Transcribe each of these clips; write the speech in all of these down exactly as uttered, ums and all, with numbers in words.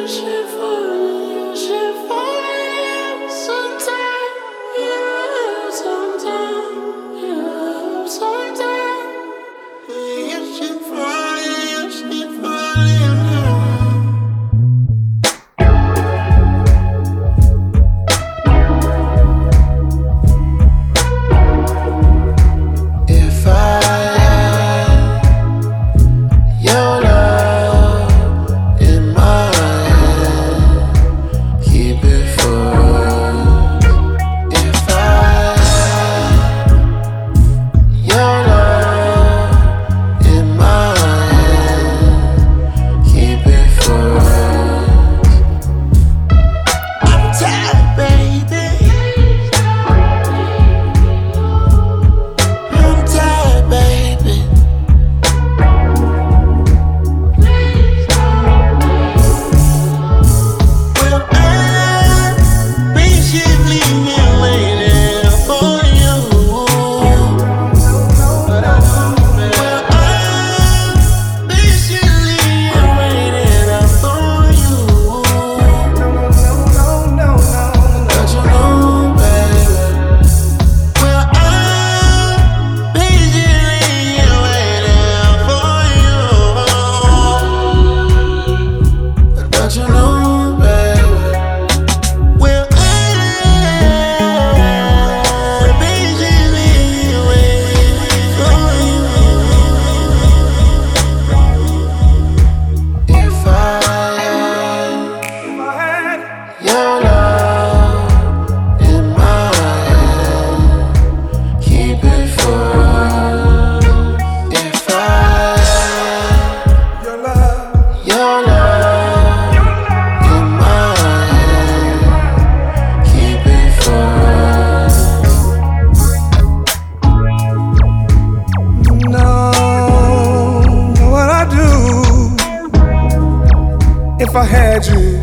if I had you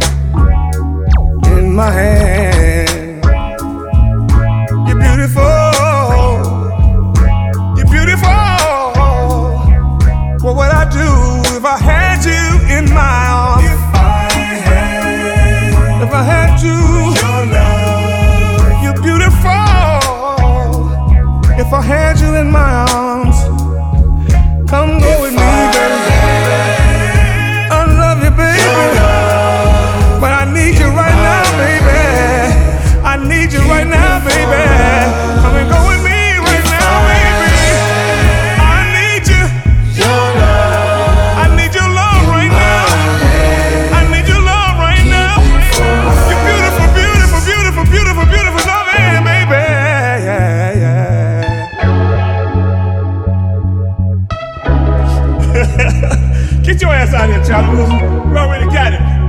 in my hand. You're beautiful, you're beautiful. What would I do if I had you in my arms? If I had, if I had you, your love. You're beautiful. If I had you in my arms, come go with me, baby. I love you, baby. But I need you right now, baby. I need you right now, baby. Come and go with me right now, baby. I need you. I need your love right now. I need your love right now. You're beautiful, beautiful, beautiful, beautiful, beautiful loving, baby. Yeah, yeah. Get your ass out of here, child. We already got it.